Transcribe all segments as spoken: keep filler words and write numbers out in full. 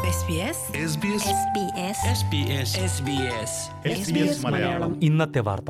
മലയാളം ഇന്നത്തെ വാർത്ത.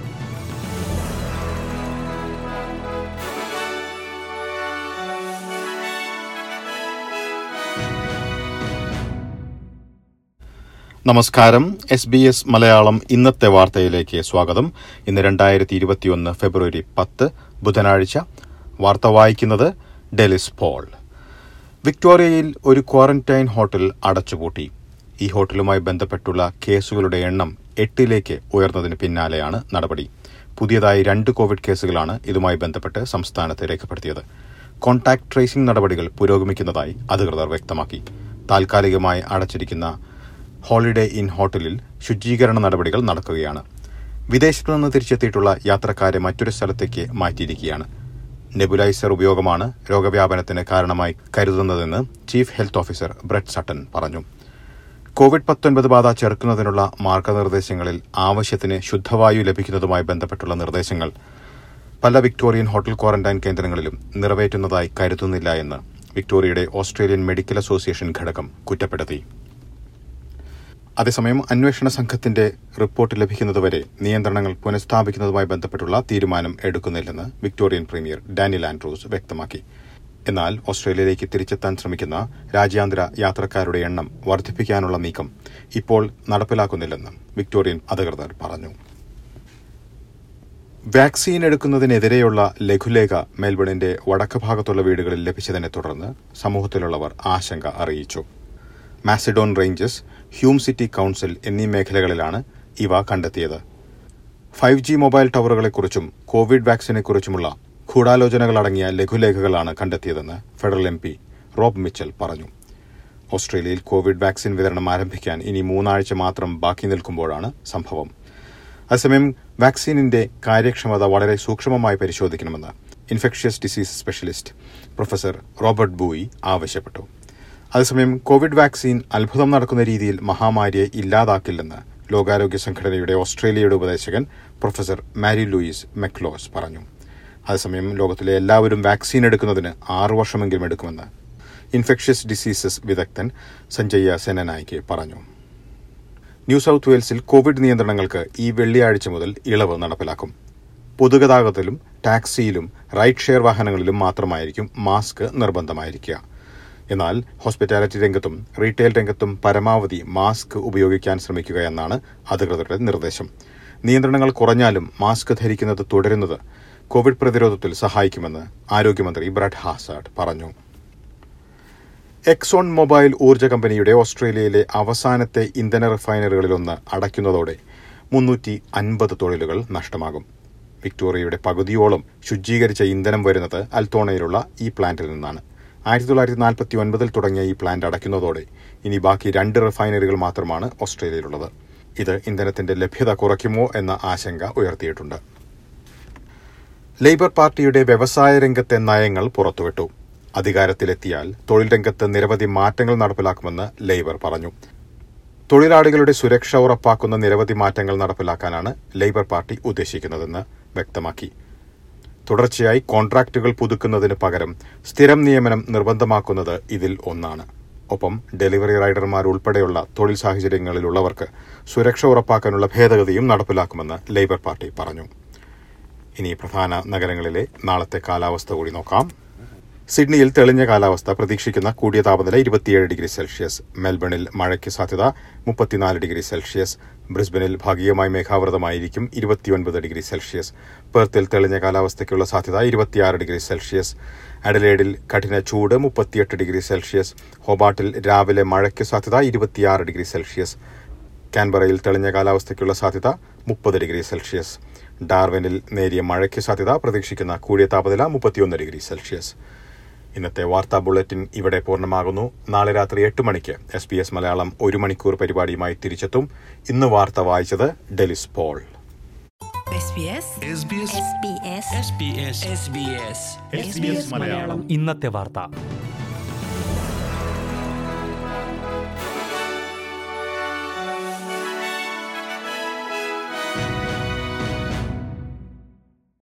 നമസ്കാരം. എസ് ബി എസ് മലയാളം ഇന്നത്തെ വാർത്തയിലേക്ക് സ്വാഗതം. ഇന്ന് രണ്ടായിരത്തി ഇരുപത്തിയൊന്ന് ഫെബ്രുവരി പത്ത് ബുധനാഴ്ച. വാർത്ത വായിക്കുന്നത് ഡെലിസ് പോൾ. വിക്ടോറിയയിൽ ഒരു ക്വാറന്റൈൻ ഹോട്ടൽ അടച്ചുപൂട്ടി. ഈ ഹോട്ടലുമായി ബന്ധപ്പെട്ടുള്ള കേസുകളുടെ എണ്ണം എട്ടിലേക്ക് ഉയർന്നതിന് പിന്നാലെയാണ് നടപടി. പുതിയതായി രണ്ട് കോവിഡ് കേസുകളാണ് ഇതുമായി ബന്ധപ്പെട്ട് സംസ്ഥാനത്ത് രേഖപ്പെടുത്തിയത്. കോൺടാക്ട് ട്രേസിംഗ് നടപടികൾ പുരോഗമിക്കുന്നതായി അധികൃതർ വ്യക്തമാക്കി. താൽക്കാലികമായി അടച്ചിരിക്കുന്ന ഹോളിഡേ ഇൻ ഹോട്ടലിൽ ശുചീകരണ നടപടികൾ നടക്കുകയാണ്. വിദേശത്തു നിന്ന് തിരിച്ചെത്തിയിട്ടുള്ള യാത്രക്കാരെ മറ്റൊരു സ്ഥലത്തേക്ക് മാറ്റിയിരിക്കുകയാണ്. നെബുലൈസർ ഉപയോഗമാണ് രോഗവ്യാപനത്തിന് കാരണമായി കരുതുന്നതെന്ന് chief health officer Brett Sutton പറഞ്ഞു. കോവിഡ് പത്തൊൻപത് ബാധ ചെറുക്കുന്നതിനുള്ള മാർഗനിർദ്ദേശങ്ങളിൽ ആവശ്യത്തിന് ശുദ്ധവായു ലഭിക്കുന്നതുമായി ബന്ധപ്പെട്ടുള്ള നിർദ്ദേശങ്ങൾ പല വിക്ടോറിയൻ ഹോട്ടൽ ക്വാറന്റൈൻ കേന്ദ്രങ്ങളിലും നിറവേറ്റുന്നതായി കരുതുന്നില്ല എന്ന് വിക്ടോറിയയുടെ ഓസ്ട്രേലിയൻ മെഡിക്കൽ അസോസിയേഷൻ ഘടകം കുറ്റപ്പെടുത്തി. അതേസമയം അന്വേഷണ സംഘത്തിന്റെ റിപ്പോർട്ട് ലഭിക്കുന്നതുവരെ നിയന്ത്രണങ്ങൾ പുനഃസ്ഥാപിക്കുന്നതുമായി ബന്ധപ്പെട്ടുള്ള തീരുമാനം എടുക്കുന്നില്ലെന്ന് വിക്ടോറിയൻ പ്രീമിയർ ഡാനിയൽ ആൻഡ്രൂസ് വ്യക്തമാക്കി. എന്നാൽ ഓസ്ട്രേലിയയിലേക്ക് തിരിച്ചെത്താൻ ശ്രമിക്കുന്ന രാജ്യാന്തര യാത്രക്കാരുടെ എണ്ണം വർദ്ധിപ്പിക്കാനുള്ള നീക്കം ഇപ്പോൾ നടപ്പിലാക്കുന്നില്ലെന്ന് വിക്ടോറിയൻ അധികൃതർ പറഞ്ഞു. വാക്സിൻ എടുക്കുന്നതിനെതിരെയുള്ള ലഘുലേഖ മെൽബണിന്റെ വടക്ക് ഭാഗത്തുള്ള വീടുകളിൽ ലഭിച്ചതിനെ തുടർന്ന് സമൂഹത്തിലുള്ളവർ ആശങ്ക അറിയിച്ചു. Macedon Ranges, Hume City council എന്നീ മേഖലകളിലാണ് ഇവ കണ്ടെത്തിയത്. ഫൈവ് ജി മൊബൈൽ ടവറുകളെക്കുറിച്ചും കോവിഡ് വാക്സിനെക്കുറിച്ചുമുള്ള ഗൂഢാലോചനകളടങ്ങിയ ലഘുലേഖകളാണ് കണ്ടെത്തിയതെന്ന് federal M P Rob Mitchell പറഞ്ഞു. ഓസ്ട്രേലിയയിൽ കോവിഡ് വാക്സിൻ വിതരണം ആരംഭിക്കാൻ ഇനി മൂന്നാഴ്ച മാത്രം ബാക്കി നിൽക്കുമ്പോഴാണ് സംഭവം. അതേസമയം വാക്സിനിന്റെ കാര്യക്ഷമത വളരെ സൂക്ഷ്മമായി പരിശോധിക്കണമെന്ന് infectious disease specialist professor Robert Booy ആവശ്യപ്പെട്ടു. അതേസമയം കോവിഡ് വാക്സിൻ അത്ഭുതം നടക്കുന്ന രീതിയിൽ മഹാമാരിയെ ഇല്ലാതാക്കില്ലെന്ന് ലോകാരോഗ്യ സംഘടനയുടെ ഓസ്ട്രേലിയയുടെ ഉപദേശകൻ പ്രൊഫസർ മാരി ലൂയിസ് മെക്ലോസ് പറഞ്ഞു. അതേസമയം ലോകത്തിലെ എല്ലാവരും വാക്സിൻ എടുക്കുന്നതിന് ആറു വർഷമെങ്കിലും എടുക്കുമെന്ന് ഇൻഫെക്ഷ്യസ് ഡിസീസസ് വിദഗ്ധൻ സഞ്ജയ സെനനായിക്ക് പറഞ്ഞു. ന്യൂ സൌത്ത് വെയിൽസിൽ കോവിഡ് നിയന്ത്രണങ്ങൾക്ക് ഈ വെള്ളിയാഴ്ച മുതൽ ഇളവ് നടപ്പിലാക്കും. പൊതുഗതാഗതത്തിലും ടാക്സിയിലും റൈഡ് ഷെയർ വാഹനങ്ങളിലും മാത്രമായിരിക്കും മാസ്ക് നിർബന്ധമായിരിക്കുക. എന്നാൽ ഹോസ്പിറ്റാലിറ്റി രംഗത്തും റീറ്റെയിൽ രംഗത്തും പരമാവധി മാസ്ക് ഉപയോഗിക്കാൻ ശ്രമിക്കുക എന്നാണ് അധികൃതരുടെ നിർദ്ദേശം. നിയന്ത്രണങ്ങൾ കുറഞ്ഞാലും മാസ്ക് ധരിക്കുന്നത് തുടരുന്നത് കോവിഡ് പ്രതിരോധത്തിൽ സഹായിക്കുമെന്ന് ആരോഗ്യമന്ത്രി ബ്രഡ് ഹാസാർഡ് പറഞ്ഞു. എക്സോൺ മൊബൈൽ ഊർജ്ജ കമ്പനിയുടെ ഓസ്ട്രേലിയയിലെ അവസാനത്തെ ഇന്ധന റിഫൈനറികളിലൊന്ന് അടയ്ക്കുന്നതോടെ മുന്നൂറ്റി അൻപത് തൊഴിലുകൾ നഷ്ടമാകും. വിക്ടോറിയയുടെ പകുതിയോളം ശുചീകരിച്ച ഇന്ധനം വരുന്നത് അൽത്തോണയിലുള്ള ഈ പ്ലാന്റിൽ നിന്നാണ്. ആയിരത്തി തൊള്ളായിരത്തി നാൽപ്പത്തി ഒൻപതിൽ തുടങ്ങിയ ഈ പ്ലാന്റ് അടയ്ക്കുന്നതോടെ ഇനി ബാക്കി രണ്ട് റിഫൈനറികൾ മാത്രമാണ് ഓസ്ട്രേലിയയിലുള്ളത്. ഇത് ഇന്ധനത്തിന്റെ ലഭ്യത കുറയ്ക്കുമോ എന്ന ആശങ്ക ഉയർത്തിയിട്ടുണ്ട്. ലേബർ പാർട്ടിയുടെ വ്യവസായ രംഗത്തെ നയങ്ങൾ പുറത്തുവിട്ടു. അധികാരത്തിലെത്തിയാൽ തൊഴിൽ രംഗത്ത് നിരവധി മാറ്റങ്ങൾ നടപ്പിലാക്കുമെന്ന് ലേബർ പറഞ്ഞു. തൊഴിലാളികളുടെ സുരക്ഷ ഉറപ്പാക്കുന്ന നിരവധി മാറ്റങ്ങൾ നടപ്പിലാക്കാനാണ് ലേബർ പാർട്ടി ഉദ്ദേശിക്കുന്നതെന്ന് വ്യക്തമാക്കി. തുടർച്ചയായി കോൺട്രാക്റ്റുകൾ പുതുക്കുന്നതിന് പകരം സ്ഥിരം നിയമനം നിർബന്ധമാക്കുന്നത് ഇതിൽ ഒന്നാണ്. ഒപ്പം ഡെലിവറി റൈഡർമാർ ഉൾപ്പെടെയുള്ള തൊഴിൽ സാഹചര്യങ്ങളിലുള്ളവർക്ക് സുരക്ഷ ഉറപ്പാക്കാനുള്ള ഭേദഗതിയും നടപ്പിലാക്കുമെന്ന് ലേബർ പാർട്ടി പറഞ്ഞു. ഇനി പ്രധാന നഗരങ്ങളിലെ നാളത്തെ കാലാവസ്ഥ കൂടി നോക്കാം. സിഡ്നിയിൽ തെളിഞ്ഞ കാലാവസ്ഥ, പ്രതീക്ഷിക്കുന്ന കൂടിയ താപനില ഇരുപത്തിയേഴ് ഡിഗ്രി സെൽഷ്യസ്. മെൽബണിൽ മഴയ്ക്ക് സാധ്യത മുപ്പത്തിനാല് ഡിഗ്രി സെൽഷ്യസ്. ബ്രിസ്ബനിൽ ഭാഗികമായി മേഘാവൃതമായിരിക്കും, ഇരുപത്തിയൊൻപത് ഡിഗ്രി സെൽഷ്യസ്. പെർത്തിൽ തെളിഞ്ഞ കാലാവസ്ഥയ്ക്കുള്ള സാധ്യത ഇരുപത്തിയാറ് ഡിഗ്രി സെൽഷ്യസ്. അഡലേഡിൽ കഠിന ചൂട് മുപ്പത്തിയെട്ട് ഡിഗ്രി സെൽഷ്യസ്. ഹോബാട്ടിൽ രാവിലെ മഴയ്ക്ക് സാധ്യത ഇരുപത്തിയാറ് ഡിഗ്രി സെൽഷ്യസ്. കാൻബറയിൽ തെളിഞ്ഞ കാലാവസ്ഥയ്ക്കുള്ള സാധ്യത മുപ്പത് ഡിഗ്രി സെൽഷ്യസ്. ഡാർവിനിൽ നേരിയ മഴയ്ക്ക് സാധ്യത, പ്രതീക്ഷിക്കുന്ന കൂടിയ താപനില മുപ്പത്തിയൊന്ന് ഡിഗ്രി സെൽഷ്യസ്. ഇന്നത്തെ വാർത്താ ബുള്ളറ്റിൻ ഇവിടെ പൂർണ്ണമാകുന്നു. നാളെ രാത്രി എട്ട് മണിക്ക് എസ് ബി എസ് മലയാളം ഒരു മണിക്കൂർ പരിപാടിയുമായി തിരിച്ചെത്തും. ഇന്ന് വാർത്ത വായിച്ചത് ഡെലിസ് പോൾ. ഇന്നത്തെ വാർത്ത.